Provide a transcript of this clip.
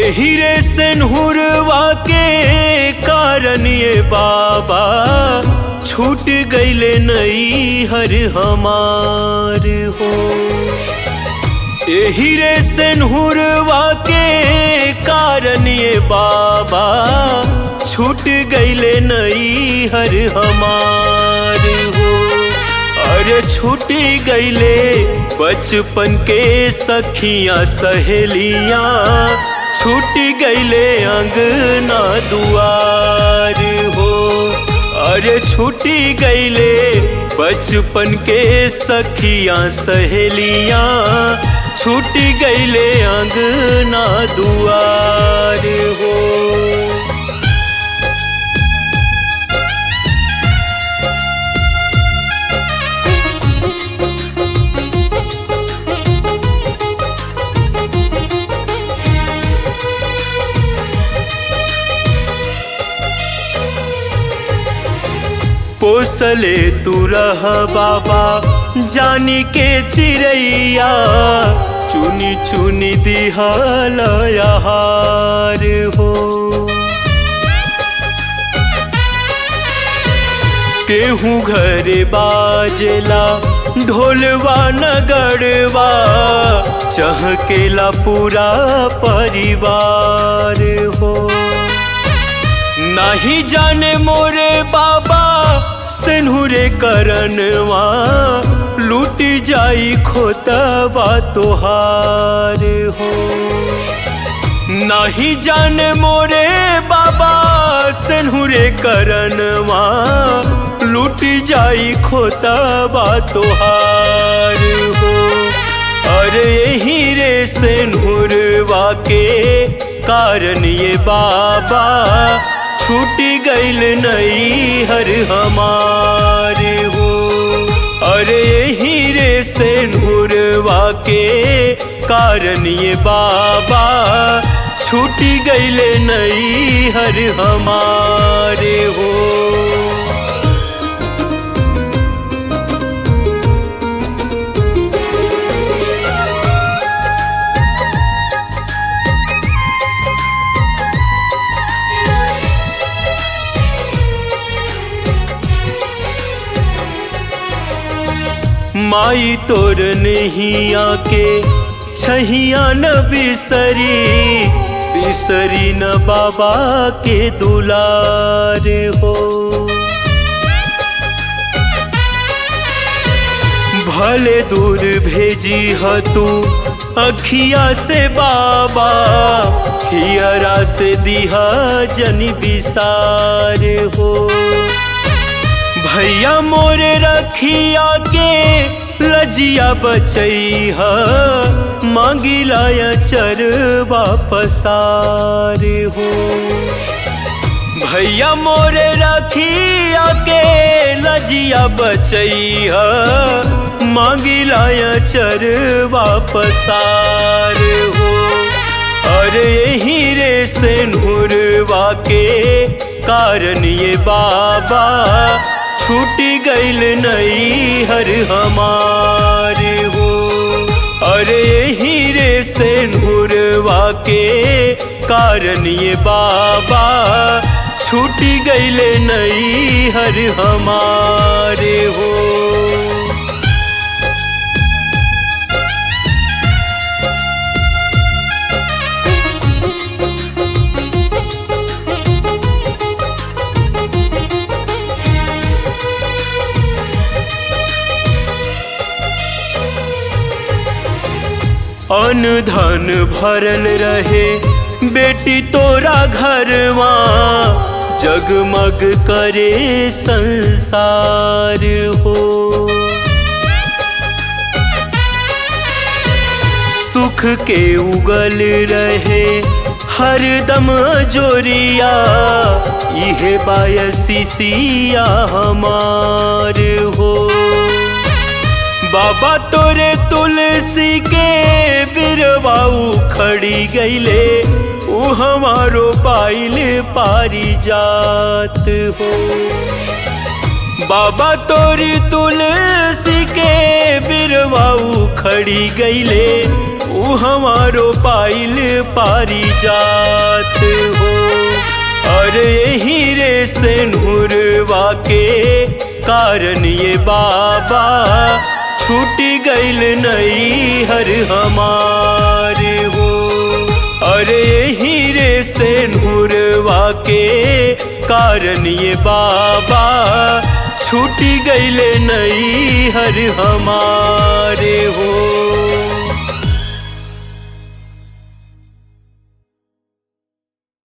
हीरे सेनहुरवा के कारण ये बाबा छूट गईले नई हर हमार हो। हीरे सेनहुरवा के कारण ये बाबा छूट गईले नई हर हमार हो। अरे छूट गईले बचपन के सखियां सहेलियां, छूट गईले अंगना दुआर हो। अरे छूट गईले बचपन के सखियां सहेलियां, छूट गईले अंगना दुआर हो। पोसले तू रह बाबा जानी के चिड़ैया, चुनी चुनी दिहल आहार हो। केहू घर बाजेला ढोलवा नगरवा, चहकेला पूरा परिवार हो। नहीं जाने मोरे बाबा सेनहुरे करनवा, लूट जाई खोतवा तोहार हो। नहीं जाने मोरे बाबा सेनहुरे करनवा, लूट जाई खोतवा तोहार हो। अरे हीरे सेनहुरवा के कारण ये बाबा छूट गईल नई हर हमार हो। अरे हीरे सेनहुरवा के कारण ये बाबा छूट गईल नई हर हमार हो। माई तोर नहिया के छहिया न बिसरी, बिसरी न बाबा के दुलार हो। भले दूर भेजी ह तू अखिया से बाबा, हियरा से दिहा जनी बिसार हो। भैया मोरे रखिया के लजिया बचैहा, मांगिला चरवा पसार हो। भैया मोरे रखिया के लजिया बचैहा, मांगिला चरवा पसार हो। अरे हीरे सेनहुरवा के कारण ये बाबा छूट गईल नई हर हमार हो। अरे हीरे सेनहुरवा के कारण ये बाबा छूट गईल नई हर हमार हो। अन धन भरल रहे बेटी तोरा घरवा, जगमग करे संसार हो। सुख के उगल रहे हरदम जोरिया, इहे बायसीसिया हमार हो। बाबा तोरे तुलसी के बिरवा उखड़ी गईले, ऊ हमारो पाइल पारिजात हो। बाबा तोरी तुलसी के बिरवाऊ खड़ी गईले ऊ हमारो पाइल पारी जात हो। अरे यही रे सेनुरवा के कारण ये बाबा छूटी गईल नई हर हमारे हो। अरे यही रे सेनुरवा के कारण ये बाबा छूटी गईल नई हर हमारे हो।